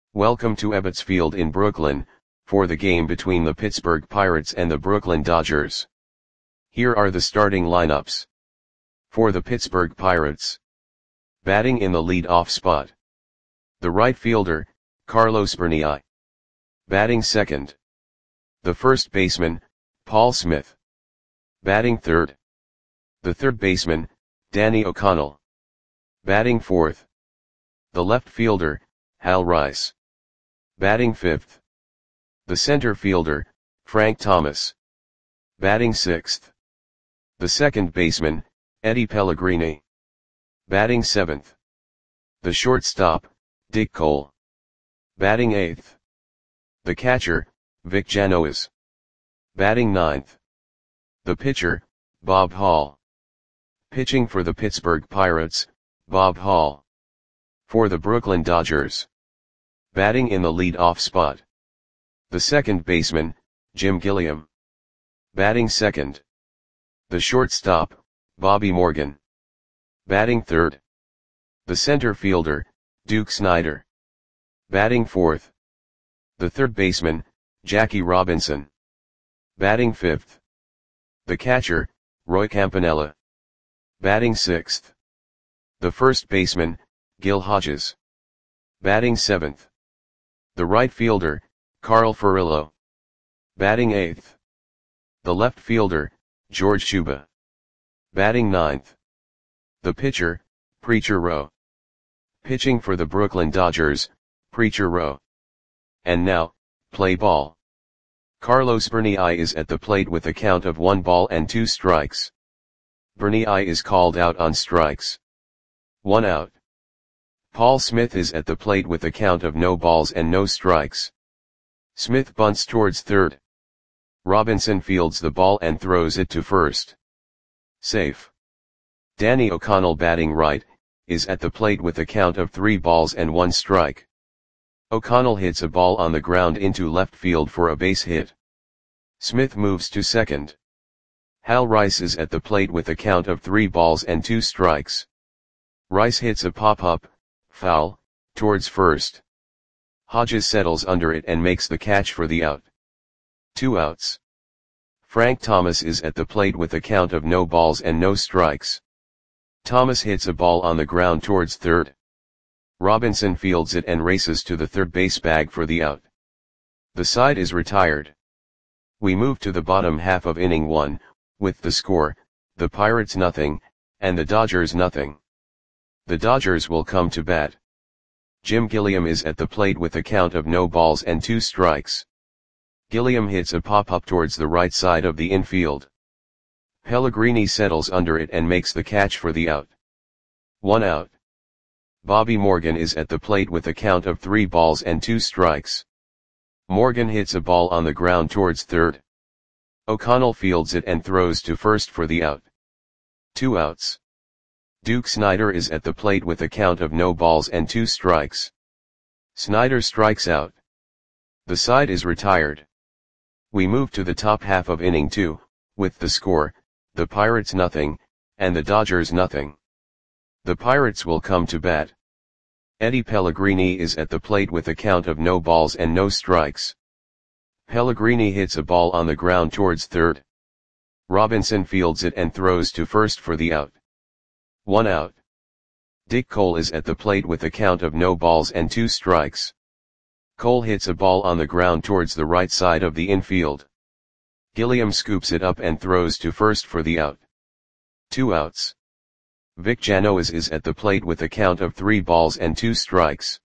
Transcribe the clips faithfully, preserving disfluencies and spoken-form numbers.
Welcome to Ebbets Field in Brooklyn, for the game between the Pittsburgh Pirates and the Brooklyn Dodgers. Here are the starting lineups. For the Pittsburgh Pirates. Batting in the lead-off spot. The right fielder, Carlos Bernal. Batting second. The first baseman, Paul Smith. Batting third. The third baseman, Danny O'Connell. Batting fourth. The left fielder, Hal Rice. Batting fifth. The center fielder, Frank Thomas. Batting sixth. The second baseman, Eddie Pellegrini. Batting seventh. The shortstop, Dick Cole. Batting eighth. The catcher, Vic Janoas. Batting ninth. The pitcher, Bob Hall. Pitching for the Pittsburgh Pirates, Bob Hall. For the Brooklyn Dodgers. Batting in the lead-off spot. The second baseman, Jim Gilliam. Batting second. The shortstop, Bobby Morgan. Batting third. The center fielder, Duke Snider. Batting fourth. The third baseman, Jackie Robinson. Batting fifth. The catcher, Roy Campanella. Batting sixth. The first baseman, Gil Hodges. Batting seventh. The right fielder, Carl Furillo. Batting eighth. The left fielder, George Shuba. Batting ninth. The pitcher, Preacher Rowe. Pitching for the Brooklyn Dodgers, Preacher Rowe. And now, play ball. Carlos Bernal is at the plate with a count of one ball and two strikes. Bernal is called out on strikes. One out. Paul Smith is at the plate with a count of no balls and no strikes. Smith bunts towards third. Robinson fields the ball and throws it to first. Safe. Danny O'Connell, batting right, is at the plate with a count of three balls and one strike. O'Connell hits a ball on the ground into left field for a base hit. Smith moves to second. Hal Rice is at the plate with a count of three balls and two strikes. Rice hits a pop-up, foul, towards first. Hodges settles under it and makes the catch for the out. Two outs. Frank Thomas is at the plate with a count of no balls and no strikes. Thomas hits a ball on the ground towards third. Robinson fields it and races to the third base bag for the out. The side is retired. We move to the bottom half of inning one, with the score, the Pirates nothing, and the Dodgers nothing. The Dodgers will come to bat. Jim Gilliam is at the plate with a count of no balls and two strikes. Gilliam hits a pop-up towards the right side of the infield. Pellegrini settles under it and makes the catch for the out. One out. Bobby Morgan is at the plate with a count of three balls and two strikes. Morgan hits a ball on the ground towards third. O'Connell fields it and throws to first for the out. Two outs. Duke Snider is at the plate with a count of no balls and two strikes. Snider strikes out. The side is retired. We move to the top half of inning two, with the score, the Pirates nothing, and the Dodgers nothing. The Pirates will come to bat. Eddie Pellegrini is at the plate with a count of no balls and no strikes. Pellegrini hits a ball on the ground towards third. Robinson fields it and throws to first for the out. One out. Dick Cole is at the plate with a count of no balls and two strikes. Cole hits a ball on the ground towards the right side of the infield. Gilliam scoops it up and throws to first for the out. Two outs. Vic Janoas is at the plate with a count of three balls and two strikes.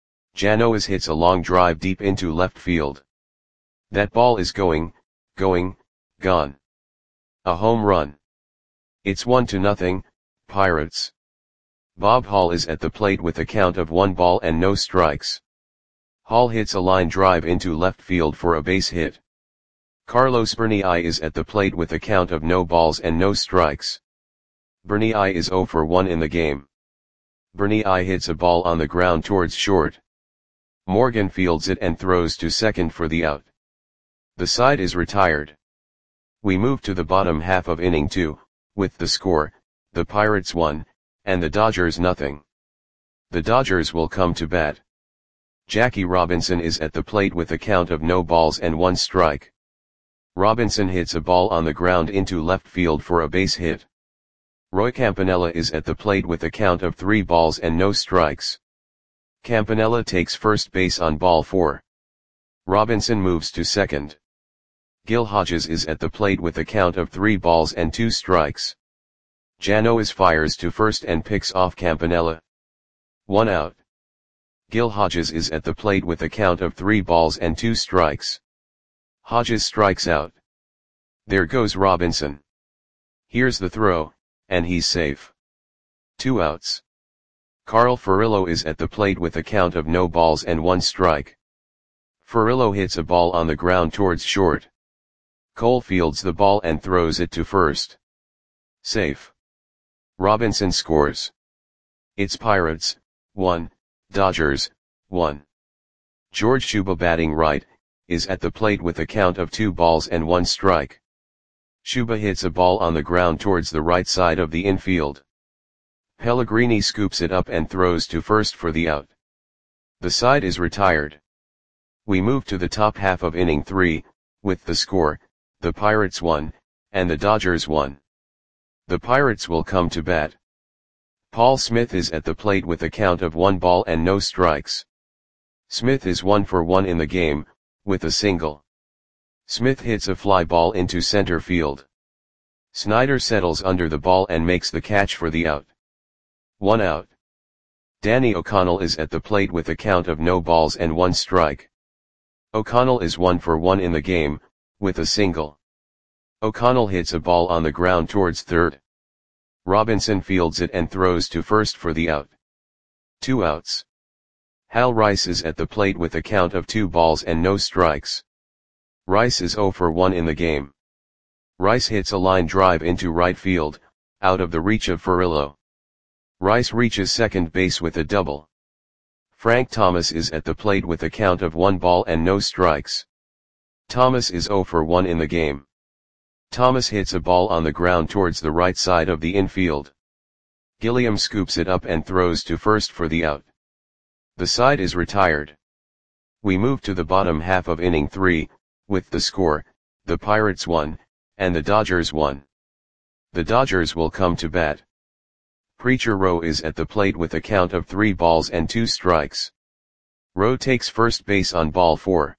Janoas hits a long drive deep into left field. That ball is going, going, gone. A home run. It's one to nothing, Pirates. Bob Hall is at the plate with a count of one ball and no strikes. Hall hits a line drive into left field for a base hit. Carlos Bernal is at the plate with a count of no balls and no strikes. Bernal is zero for one in the game. Bernal hits a ball on the ground towards short. Morgan fields it and throws to second for the out. The side is retired. We move to the bottom half of inning two, with the score, the Pirates one, and the Dodgers nothing. The Dodgers will come to bat. Jackie Robinson is at the plate with a count of no balls and one strike. Robinson hits a ball on the ground into left field for a base hit. Roy Campanella is at the plate with a count of three balls and no strikes. Campanella takes first base on ball four. Robinson moves to second. Gil Hodges is at the plate with a count of three balls and two strikes. Janois fires to first and picks off Campanella. One out. Gil Hodges is at the plate with a count of three balls and two strikes. Hodges strikes out. There goes Robinson. Here's the throw, and he's safe. Two outs. Carl Furillo is at the plate with a count of no balls and one strike. Furillo hits a ball on the ground towards short. Cole fields the ball and throws it to first. Safe. Robinson scores. It's Pirates, one, Dodgers, one. George Shuba batting right, is at the plate with a count of two balls and one strike. Shuba hits a ball on the ground towards the right side of the infield. Pellegrini scoops it up and throws to first for the out. The side is retired. We move to the top half of inning three, with the score, the Pirates one, and the Dodgers one. The Pirates will come to bat. Paul Smith is at the plate with a count of one ball and no strikes. Smith is one for one in the game, with a single. Smith hits a fly ball into center field. Snyder settles under the ball and makes the catch for the out. One out. Danny O'Connell is at the plate with a count of no balls and one strike. O'Connell is one for one in the game, with a single. O'Connell hits a ball on the ground towards third. Robinson fields it and throws to first for the out. Two outs. Hal Rice is at the plate with a count of two balls and no strikes. Rice is zero for one in the game. Rice hits a line drive into right field, out of the reach of Furillo. Rice reaches second base with a double. Frank Thomas is at the plate with a count of one ball and no strikes. Thomas is zero for one in the game. Thomas hits a ball on the ground towards the right side of the infield. Gilliam scoops it up and throws to first for the out. The side is retired. We move to the bottom half of inning three, with the score, the Pirates one, and the Dodgers one. The Dodgers will come to bat. Preacher Rowe is at the plate with a count of three balls and two strikes. Rowe takes first base on ball four.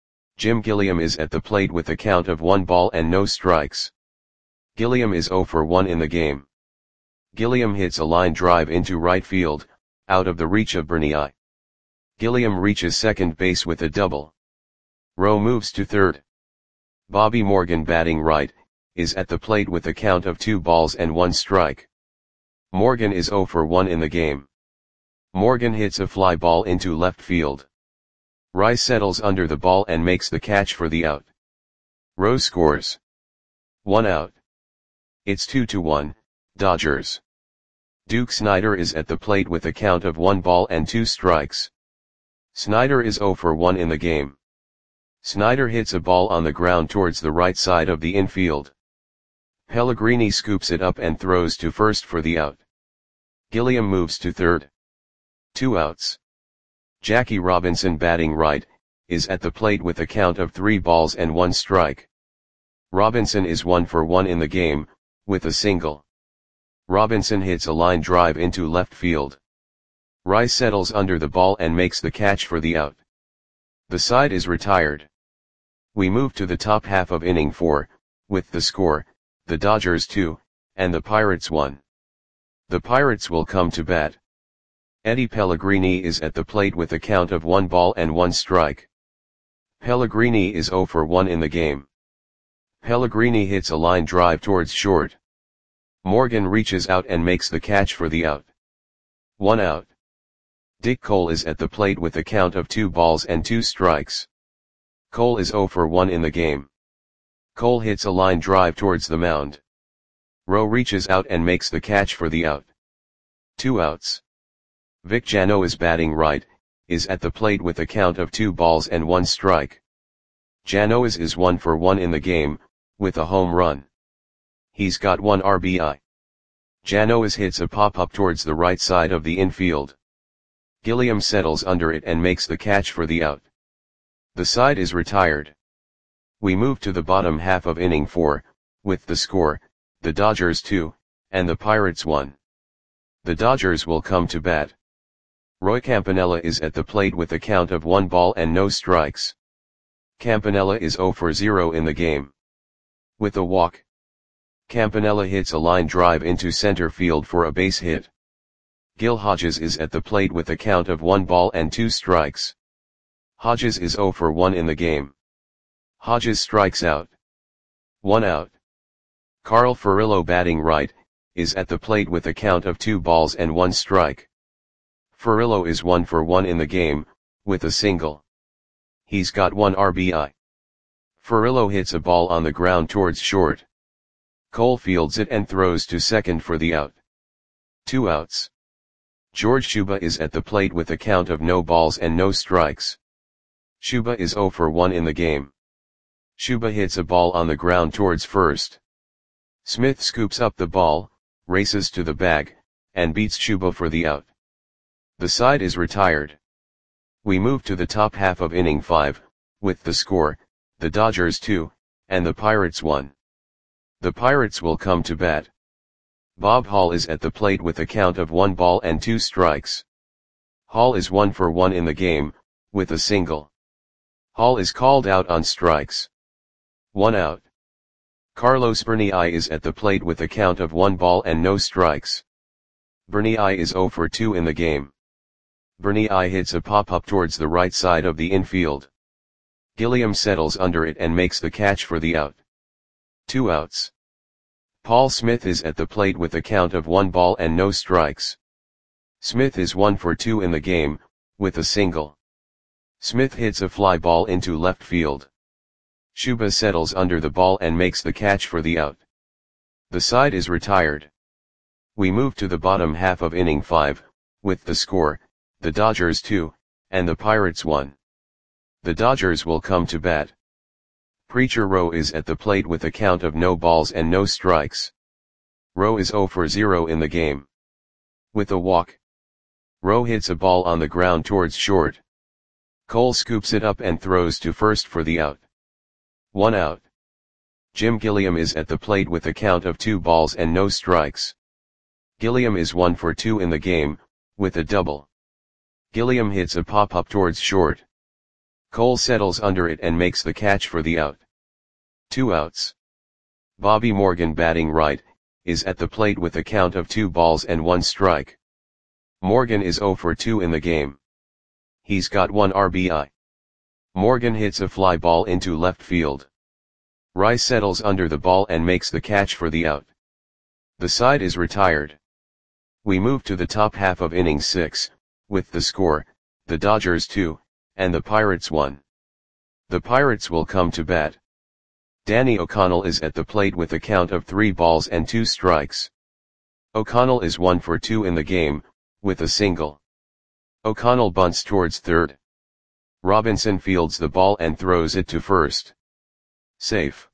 Jim Gilliam is at the plate with a count of one ball and no strikes. Gilliam is zero for one in the game. Gilliam hits a line drive into right field, out of the reach of Bernier. Gilliam reaches second base with a double. Rowe moves to third. Bobby Morgan batting right, is at the plate with a count of two balls and one strike. Morgan is zero for one in the game. Morgan hits a fly ball into left field. Rice settles under the ball and makes the catch for the out. Rowe scores. One out. It's two to one, Dodgers. Duke Snyder is at the plate with a count of one ball and two strikes. Snyder is zero for one in the game. Snyder hits a ball on the ground towards the right side of the infield. Pellegrini scoops it up and throws to first for the out. Gilliam moves to third. Two outs. Jackie Robinson batting right, is at the plate with a count of three balls and one strike. Robinson is one for one in the game, with a single. Robinson hits a line drive into left field. Rice settles under the ball and makes the catch for the out. The side is retired. We move to the top half of inning four, with the score, the Dodgers two, and the Pirates one. The Pirates will come to bat. Eddie Pellegrini is at the plate with a count of one ball and one strike. Pellegrini is zero for one in the game. Pellegrini hits a line drive towards short. Morgan reaches out and makes the catch for the out. One out. Dick Cole is at the plate with a count of two balls and two strikes. Cole is zero for one in the game. Cole hits a line drive towards the mound. Rowe reaches out and makes the catch for the out. Two outs. Vic Janois batting right, is at the plate with a count of two balls and one strike. Janois is one for one in the game, with a home run. He's got one R B I. Janois hits a pop-up towards the right side of the infield. Gilliam settles under it and makes the catch for the out. The side is retired. We move to the bottom half of inning four, with the score, the Dodgers two, and the Pirates one. The Dodgers will come to bat. Roy Campanella is at the plate with a count of one ball and no strikes. Campanella is zero for zero in the game. With a walk, Campanella hits a line drive into center field for a base hit. Gil Hodges is at the plate with a count of one ball and two strikes. Hodges is zero for one in the game. Hodges strikes out. One out. Carl Furillo, batting right, is at the plate with a count of two balls and one strike. Furillo is one for one in the game, with a single. He's got one R B I. Furillo hits a ball on the ground towards short. Cole fields it and throws to second for the out. Two outs. George Shuba is at the plate with a count of no balls and no strikes. Shuba is zero for one in the game. Shuba hits a ball on the ground towards first. Smith scoops up the ball, races to the bag, and beats Shuba for the out. The side is retired. We move to the top half of inning five, with the score, the Dodgers two, and the Pirates one. The Pirates will come to bat. Bob Hall is at the plate with a count of one ball and two strikes. Hall is one for one in the game, with a single. Hall is called out on strikes. One out. Carlos Bernai is at the plate with a count of one ball and no strikes. Bernai is zero for two in the game. Bernai hits a pop-up towards the right side of the infield. Gilliam settles under it and makes the catch for the out. Two outs. Paul Smith is at the plate with a count of one ball and no strikes. Smith is one for two in the game, with a single. Smith hits a fly ball into left field. Shuba settles under the ball and makes the catch for the out. The side is retired. We move to the bottom half of inning five, with the score, the Dodgers two, and the Pirates one. The Dodgers will come to bat. Preacher Rowe is at the plate with a count of no balls and no strikes. Rowe is zero for zero in the game. With a walk, Rowe hits a ball on the ground towards short. Cole scoops it up and throws to first for the out. One out. Jim Gilliam is at the plate with a count of two balls and no strikes. Gilliam is one for two in the game, with a double. Gilliam hits a pop-up towards short. Cole settles under it and makes the catch for the out. Two outs. Bobby Morgan, batting right, is at the plate with a count of two balls and one strike. Morgan is zero for two in the game. He's got one R B I. Morgan hits a fly ball into left field. Rice settles under the ball and makes the catch for the out. The side is retired. We move to the top half of inning six, with the score, the Dodgers two, and the Pirates one. The Pirates will come to bat. Danny O'Connell is at the plate with a count of three balls and two strikes. O'Connell is one for two in the game, with a single. O'Connell bunts towards third. Robinson fields the ball and throws it to first. Safe.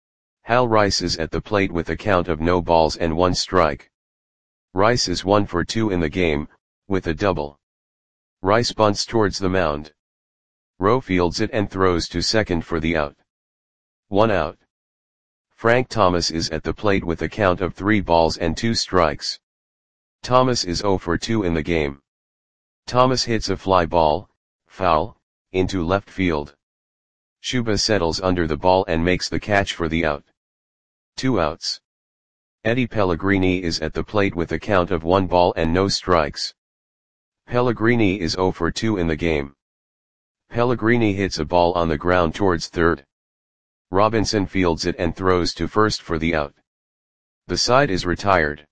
Hal Rice is at the plate with a count of no balls and one strike. Rice is one for two in the game, with a double. Rice bunts towards the mound. Rowe fields it and throws to second for the out. One out. Frank Thomas is at the plate with a count of three balls and two strikes. Thomas is zero for two in the game. Thomas hits a fly ball, foul, into left field. Shuba settles under the ball and makes the catch for the out. Two outs. Eddie Pellegrini is at the plate with a count of one ball and no strikes. Pellegrini is zero for two in the game. Pellegrini hits a ball on the ground towards third. Robinson fields it and throws to first for the out. The side is retired.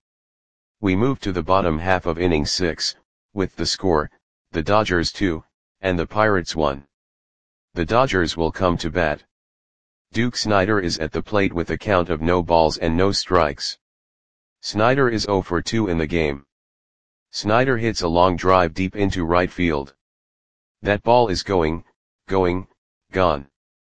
We move to the bottom half of inning six, with the score, the Dodgers two, and the Pirates one. The Dodgers will come to bat. Duke Snider is at the plate with a count of no balls and no strikes. Snider is zero for two in the game. Snider hits a long drive deep into right field. That ball is going, going, gone.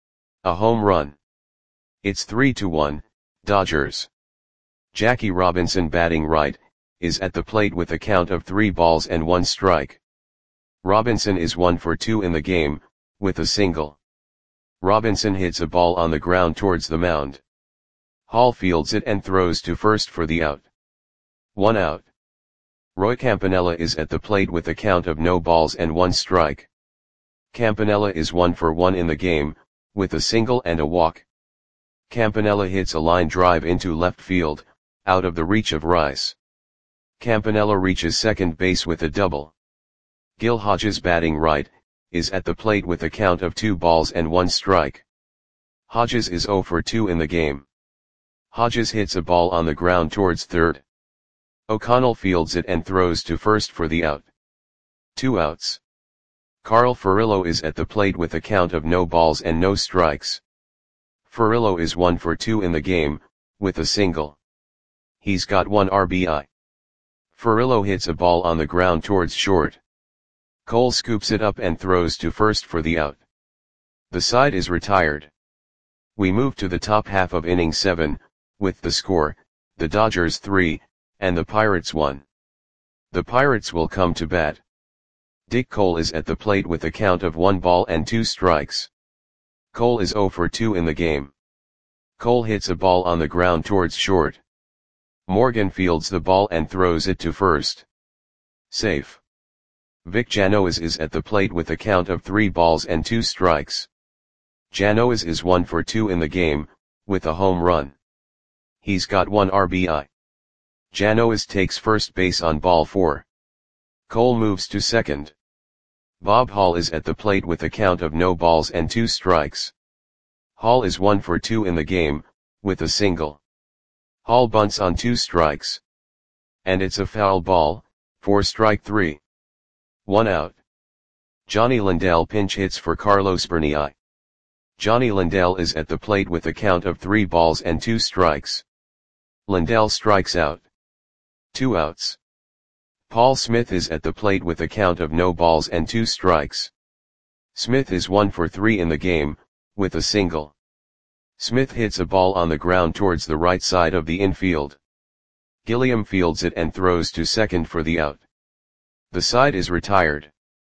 A home run. It's three to one, Dodgers. Jackie Robinson, batting right, is at the plate with a count of three balls and one strike. Robinson is one for two in the game, with a single. Robinson hits a ball on the ground towards the mound. Hall fields it and throws to first for the out. One out. Roy Campanella is at the plate with a count of no balls and one strike. Campanella is one for one in the game, with a single and a walk. Campanella hits a line drive into left field, out of the reach of Rice. Campanella reaches second base with a double. Gil Hodges, batting right, is at the plate with a count of two balls and one strike. Hodges is zero for two in the game. Hodges hits a ball on the ground towards third. O'Connell fields it and throws to first for the out. Two outs. Carl Furillo is at the plate with a count of no balls and no strikes. Furillo is one for two in the game, with a single. He's got one R B I. Furillo hits a ball on the ground towards short. Cole scoops it up and throws to first for the out. The side is retired. We move to the top half of inning seven, with the score, the Dodgers three, and the Pirates one. The Pirates will come to bat. Dick Cole is at the plate with a count of one ball and two strikes. Cole is zero for two in the game. Cole hits a ball on the ground towards short. Morgan fields the ball and throws it to first. Safe. Vic Janois is at the plate with a count of three balls and two strikes. Janois is one for two in the game, with a home run. He's got one R B I. Janois takes first base on ball four. Cole moves to second. Bob Hall is at the plate with a count of no balls and two strikes. Hall is one for two in the game, with a single. Hall bunts on two strikes. And it's a foul ball, for strike three. One out. Johnny Lindell pinch hits for Carlos Bernal. Johnny Lindell is at the plate with a count of three balls and two strikes. Lindell strikes out. Two outs. Paul Smith is at the plate with a count of no balls and two strikes. Smith is one for three in the game, with a single. Smith hits a ball on the ground towards the right side of the infield. Gilliam fields it and throws to second for the out. The side is retired.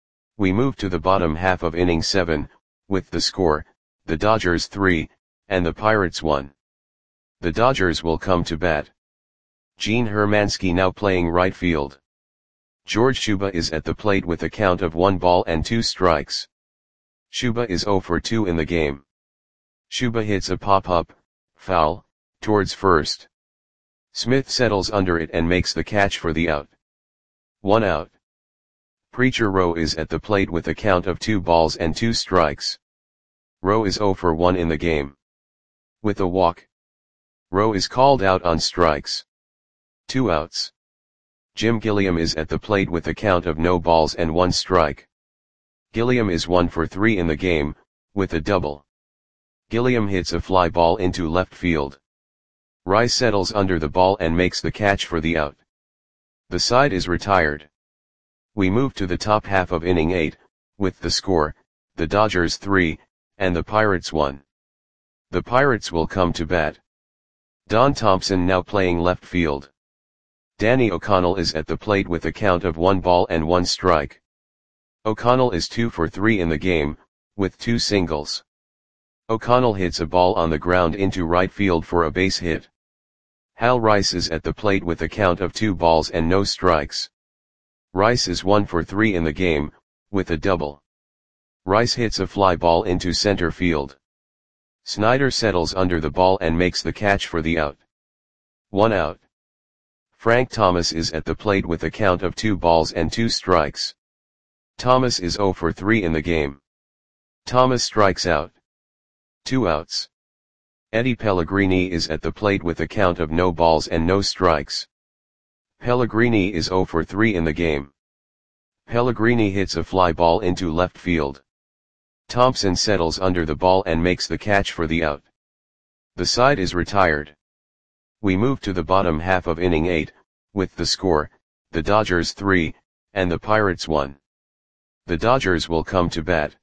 We move to the bottom half of inning seven, with the score, the Dodgers three, and the Pirates one. The Dodgers will come to bat. Gene Hermansky now playing right field. George Shuba is at the plate with a count of one ball and two strikes. Shuba is zero for two in the game. Shuba hits a pop-up, foul, towards first. Smith settles under it and makes the catch for the out. One out. Preacher Rowe is at the plate with a count of two balls and two strikes. Rowe is zero for one in the game. With a walk. Rowe is called out on strikes. Two outs. Jim Gilliam is at the plate with a count of no balls and one strike. Gilliam is one for three in the game, with a double. Gilliam hits a fly ball into left field. Rice settles under the ball and makes the catch for the out. The side is retired. We move to the top half of inning eight, with the score, the Dodgers three, and the Pirates one. The Pirates will come to bat. Don Thompson now playing left field. Danny O'Connell is at the plate with a count of one ball and one strike. O'Connell is two for three in the game, with two singles. O'Connell hits a ball on the ground into right field for a base hit. Hal Rice is at the plate with a count of two balls and no strikes. Rice is one for three in the game, with a double. Rice hits a fly ball into center field. Snyder settles under the ball and makes the catch for the out. One out. Frank Thomas is at the plate with a count of two balls and two strikes. Thomas is zero for three in the game. Thomas strikes out. Two outs. Eddie Pellegrini is at the plate with a count of no balls and no strikes. Pellegrini is zero for three in the game. Pellegrini hits a fly ball into left field. Thompson settles under the ball and makes the catch for the out. The side is retired. We move to the bottom half of inning eight, with the score, the Dodgers three, and the Pirates one. The Dodgers will come to bat.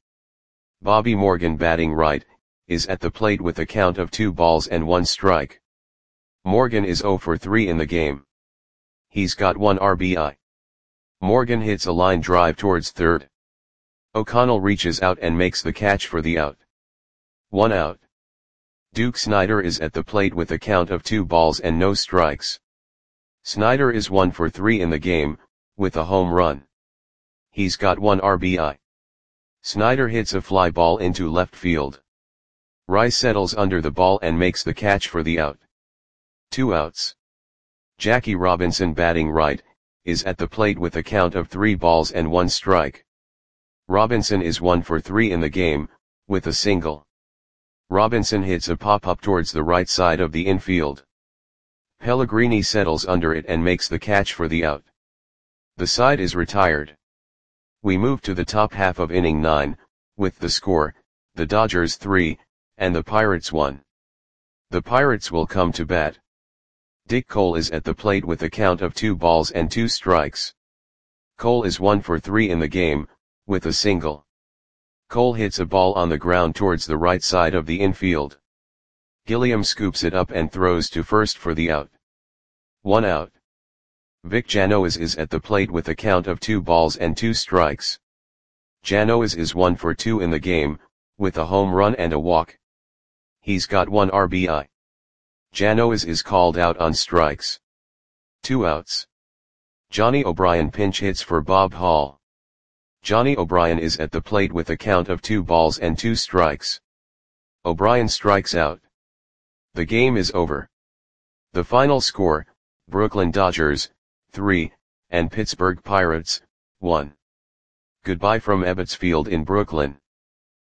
Bobby Morgan, batting right, is at the plate with a count of two balls and one strike. Morgan is zero for three in the game. He's got one R B I. Morgan hits a line drive towards third. O'Connell reaches out and makes the catch for the out. One out. Duke Snider is at the plate with a count of two balls and no strikes. Snider is one for three in the game, with a home run. He's got one R B I. Snider hits a fly ball into left field. Rice settles under the ball and makes the catch for the out. Two outs. Jackie Robinson, batting right, is at the plate with a count of three balls and one strike. Robinson is one for three in the game, with a single. Robinson hits a pop-up towards the right side of the infield. Pellegrini settles under it and makes the catch for the out. The side is retired. We move to the top half of inning nine, with the score, the Dodgers three, and the Pirates one. The Pirates will come to bat. Dick Cole is at the plate with a count of two balls and two strikes. Cole is one for three in the game, with a single. Cole hits a ball on the ground towards the right side of the infield. Gilliam scoops it up and throws to first for the out. One out. Vic Janois is at the plate with a count of two balls and two strikes. Janois is one for two in the game, with a home run and a walk. He's got one R B I. Janois is called out on strikes. Two outs. Johnny O'Brien pinch hits for Bob Hall. Johnny O'Brien is at the plate with a count of two balls and two strikes. O'Brien strikes out. The game is over. The final score, Brooklyn Dodgers, three, and Pittsburgh Pirates, one. Goodbye from Ebbets Field in Brooklyn.